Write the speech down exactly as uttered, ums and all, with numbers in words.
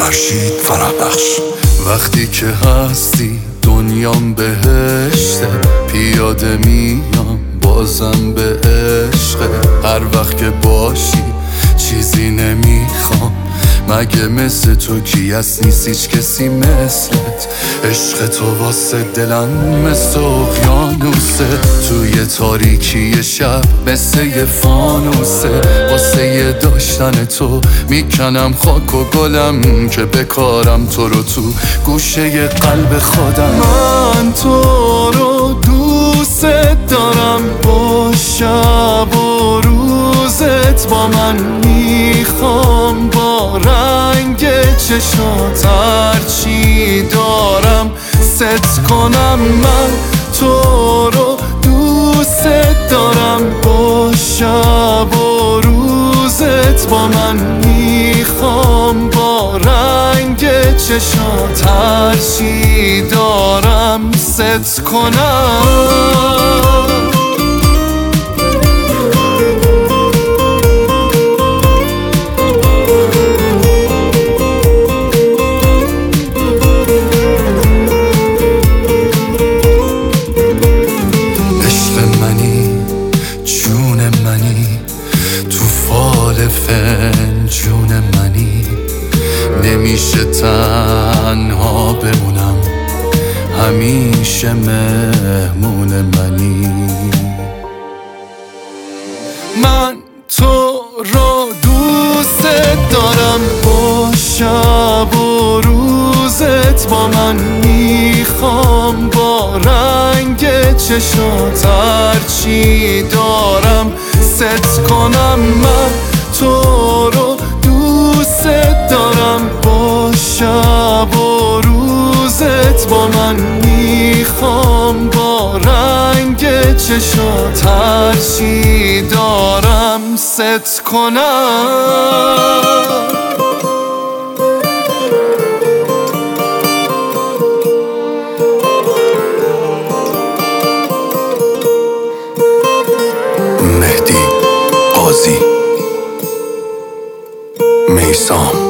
فرشید فرح بخش. وقتی که هستی دنیام بهشته، پیاده میام بازم به عشقه. هر وقت که باشی چیزی نمیخوام، مگه مثل تو کی هست؟ نیست هیچ کسی مثلت. عشق تو واسه دلم مثل اقیانوسه، توی تاریکی شب مثل یه فانوسه. واسه یه داشتن تو میکنم خاک و گلم، که بکارم تو رو تو گوشه قلب خودم. من تو رو دوست دارم، با شب و روزت با من میخوام، با رنگ چشات هرچی دارم ست کنم. من تو رو دوست دارم، با شب و روزت با من میخوام، با رنگ چشات هرچی دارم ست کنم. فنجون منی، نمیشه تنها بمونم، همیشه مهمون منی. من تو رو دوست دارم، با شب و روزت با من میخوام، با رنگ چشات هرچی دارم ست کنم. من تو رو دوست دارم، با شب و روزت با من میخوام، با رنگ چشات هرچی دارم ست کنم. مهدی قاضی، میثام.